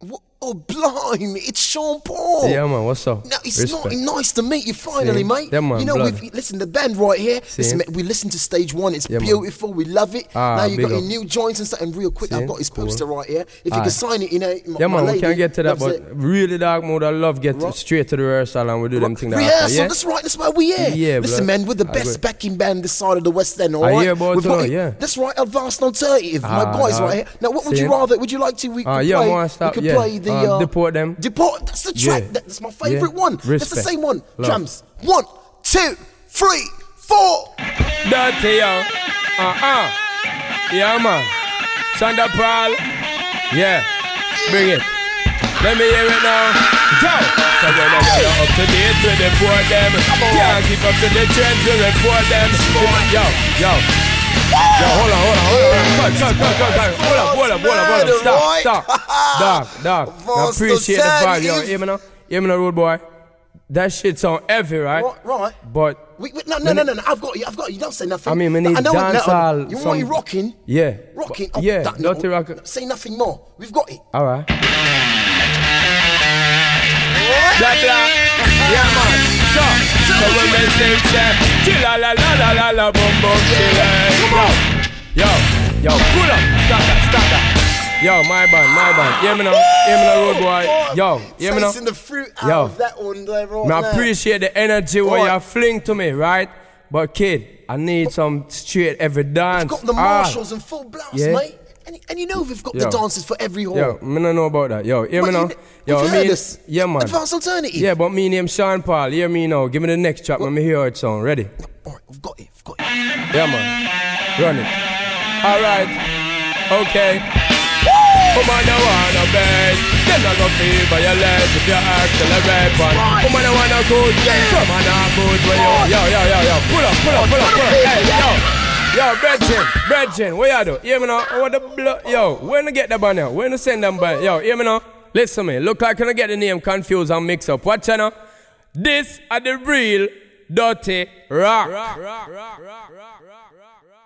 Oh, blimey, it's Sean Paul. Yeah, man, what's up? Now, it's not nice to meet you finally, mate. Yeah, man, you know, listen, the band right here, listen, mate, we listened to stage one. It's beautiful. Man. We love it. Now you got your new joints and stuff. And real quick, I've got his poster right here. If you can sign it, you know. Yeah, man, we can't get to that, but really dark mode, I love get straight to the rehearsal and we do them things. Rehearsal, that's right, that's why we here. Yeah, listen, man, we're the best backing band this side of the West End, all right? I hear about it, That's right, Advanced Alternative, my guys right here. Now, what would you rather? Would you like to? We could play the Deport Them. Deport, that's the track. That's my favourite one. Respect. That's the same one. Drums. 1, 2, 3, 4. Dirty, yo. Yeah, man. Shonda Paul. Yeah. Bring it. Let me hear it now. Go. So when I get up to date with Deport Them. Can't keep up to the trends to report them. Yo. Yo, hold on. Stop. Dog. I appreciate the vibe, yo. Hear me now, road boy. That shit sound heavy, right? Right. But no. I've got you. Don't say nothing. I mean, we need dancehall. You want you rocking? Yeah. Rocking. Dirty rocking. Say nothing more. We've got it. All right. Blah blah. Yeah, man. So when we sing, chilla la boom boom chilla. Yo, pull up. Stop that. Yo, my band. Hear me now, road boy. Yo, hear me now. The fruit out of that one there right now. I appreciate the energy where you fling to me, right? But kid, I need some straight every dance. We've got the marshals and full blouse, mate. And you know we've got the dances for every hall. Yo, me don't know about that. Yo, hear me now. Yo, yeah, man. Advanced Alternative. Yeah, but me name Sean Paul. Hear me now. Give me the next track. Let me hear it sound. Ready? Alright, we've got it. Yeah, man. Run it. Alright. Okay. Woman, I wanna bed. Then I go feel by your legs if you accelerate. Woman, I wanna go. From an good way. Yo. Pull up. Hey, yo, Brethren, what you do? Hear me now? What the blood? Yo, when to get the banner? When to send them by? Yo, hear me now? Listen to me. Look like I get the name confused and mix up. Watch out now. This are the real Dirty Rock.